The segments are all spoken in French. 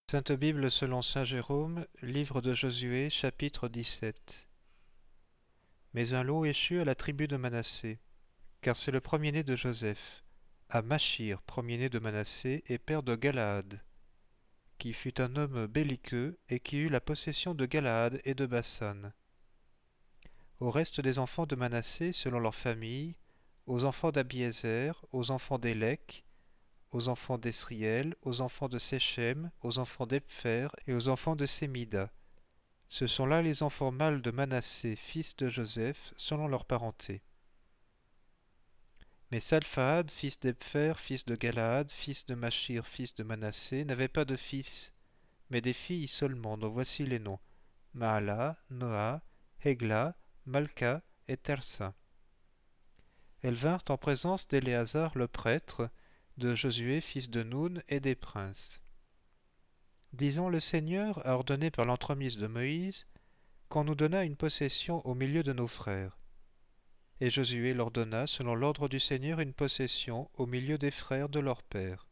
Sainte Bible selon saint Jérôme, livre de Josué, chapitre 17. Mais un lot échut à la tribu de Manassé, car c'est le premier-né de Joseph, à Machir, premier-né de Manassé et père de Galaad, qui fut un homme belliqueux et qui eut la possession de Galaad et de Bassan. Au reste des enfants de Manassé, selon leur famille, aux enfants d'Abiézer, aux enfants d'Élec, aux enfants d'Esriel, aux enfants de Séchem, aux enfants d'Epher et aux enfants de Sémida. Ce sont là les enfants mâles de Manassé, fils de Joseph, selon leur parenté. Mais Salphaad, fils d'Epher, fils de Galaad, fils de Machir, fils de Manassé, n'avait pas de fils, mais des filles seulement, dont voici les noms: Maala, Noa, Hegla, Malka et Tersa. Elles vinrent en présence d'Éléazar le prêtre, de Josué fils de Noun et des princes. Disons, le Seigneur a ordonné par l'entremise de Moïse qu'on nous donnât une possession au milieu de nos frères. Et Josué leur donna, selon l'ordre du Seigneur, une possession au milieu des frères de leur père.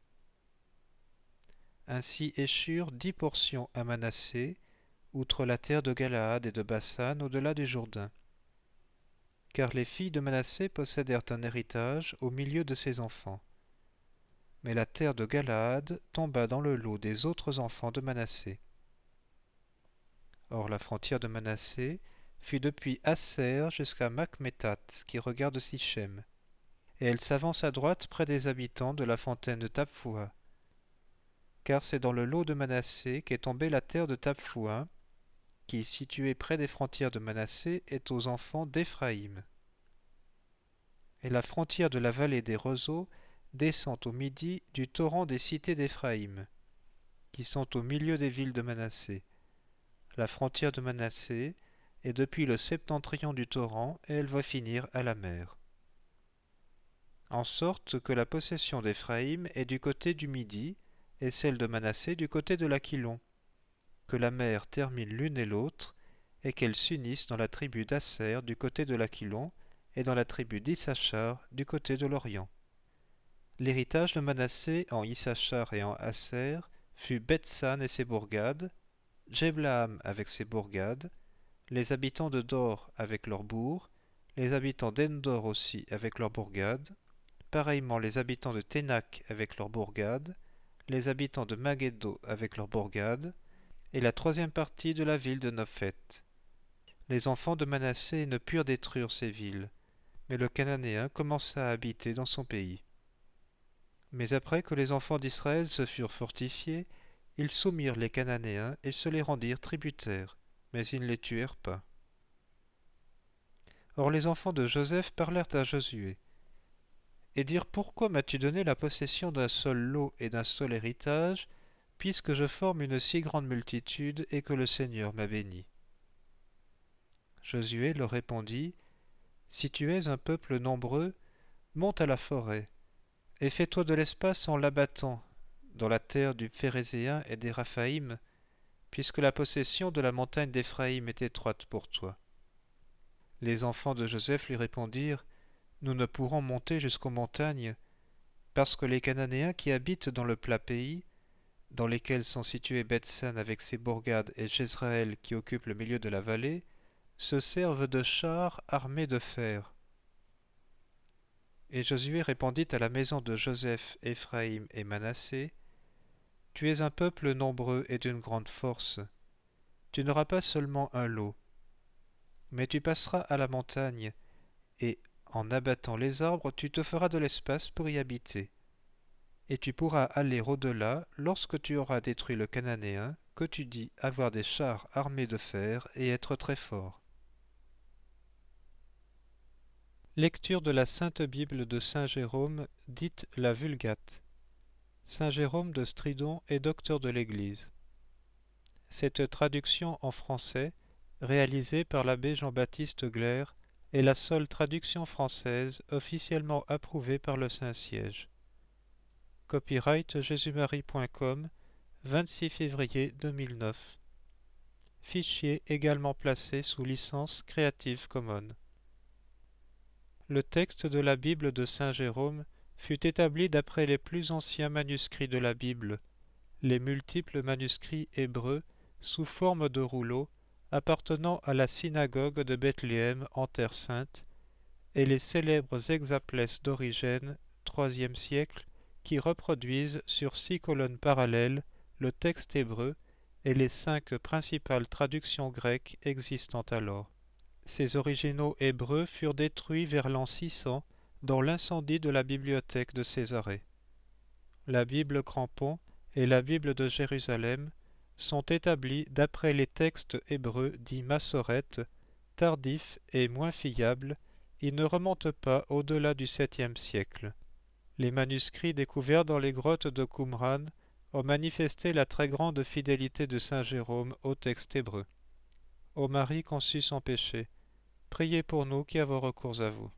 Ainsi échurent 10 portions à Manassé, outre la terre de Galaad et de Bassan, au-delà du Jourdain. Car les filles de Manassé possédèrent un héritage au milieu de ses enfants. Mais la terre de Galaad tomba dans le lot des autres enfants de Manassé. Or la frontière de Manassé fut depuis Asser jusqu'à Makmétat, qui regarde Sichem, et elle s'avance à droite près des habitants de la fontaine de Tapfoua. Car c'est dans le lot de Manassé qu'est tombée la terre de Tapfoua, qui, située près des frontières de Manassé, est aux enfants d'Éphraïm. Et la frontière de la vallée des roseaux descend au midi du torrent des cités d'Éphraïm, qui sont au milieu des villes de Manassé. La frontière de Manassé est depuis le septentrion du torrent, et elle va finir à la mer. En sorte que la possession d'Éphraïm est du côté du midi, et celle de Manassé du côté de l'Aquilon, que la mer termine l'une et l'autre, et qu'elles s'unissent dans la tribu d'Asser du côté de l'Aquilon, et dans la tribu d'Issachar du côté de l'Orient. L'héritage de Manassé en Issachar et en Asser fut Bethsan et ses bourgades, Jeblaam avec ses bourgades, les habitants de Dor avec leurs bourgs, les habitants d'Endor aussi avec leurs bourgades, pareillement les habitants de Ténac avec leurs bourgades, les habitants de Magédo avec leurs bourgades, et la troisième partie de la ville de Nophet. Les enfants de Manassé ne purent détruire ces villes, mais le Cananéen commença à habiter dans son pays. Mais après que les enfants d'Israël se furent fortifiés, ils soumirent les Cananéens et se les rendirent tributaires, mais ils ne les tuèrent pas. Or les enfants de Joseph parlèrent à Josué, et dirent: Pourquoi m'as-tu donné la possession d'un seul lot et d'un seul héritage, puisque je forme une si grande multitude et que le Seigneur m'a béni? Josué leur répondit: Si tu es un peuple nombreux, monte à la forêt, et fais-toi de l'espace en l'abattant, dans la terre du Phérézéen et des Raphaïm, puisque la possession de la montagne d'Éphraïm est étroite pour toi. Les enfants de Joseph lui répondirent: Nous ne pourrons monter jusqu'aux montagnes, parce que les Cananéens qui habitent dans le plat pays, dans lesquels sont situés Bethsan avec ses bourgades et Jezreel qui occupe le milieu de la vallée, se servent de chars armés de fer. Et Josué répondit à la maison de Joseph, Éphraïm et Manassé: Tu es un peuple nombreux et d'une grande force. Tu n'auras pas seulement un lot, mais tu passeras à la montagne, et, en abattant les arbres, tu te feras de l'espace pour y habiter. Et tu pourras aller au-delà lorsque tu auras détruit le Cananéen, que tu dis avoir des chars armés de fer et être très fort. Lecture de la Sainte Bible de saint Jérôme, dite la Vulgate. Saint Jérôme de Stridon est docteur de l'Église. Cette traduction en français, réalisée par l'abbé Jean-Baptiste Glaire, est la seule traduction française officiellement approuvée par le Saint-Siège. Copyright jésus-marie.com, 26 février 2009. Fichier également placé sous licence Creative Commons. Le texte de la Bible de saint Jérôme fut établi d'après les plus anciens manuscrits de la Bible, les multiples manuscrits hébreux sous forme de rouleaux appartenant à la synagogue de Bethléem en Terre sainte, et les célèbres hexaplès d'Origène, IIIe siècle, qui reproduisent sur 6 colonnes parallèles le texte hébreu et les 5 principales traductions grecques existant alors. Ces originaux hébreux furent détruits vers l'an 600 dans l'incendie de la bibliothèque de Césarée. La Bible Crampon et la Bible de Jérusalem sont établis d'après les textes hébreux dits massorètes, tardifs et moins fiables. Ils ne remontent pas au-delà du 7e siècle. Les manuscrits découverts dans les grottes de Qumran ont manifesté la très grande fidélité de saint Jérôme au texte hébreu. Ô Marie conçue sans péché, priez pour nous qui avons recours à vous.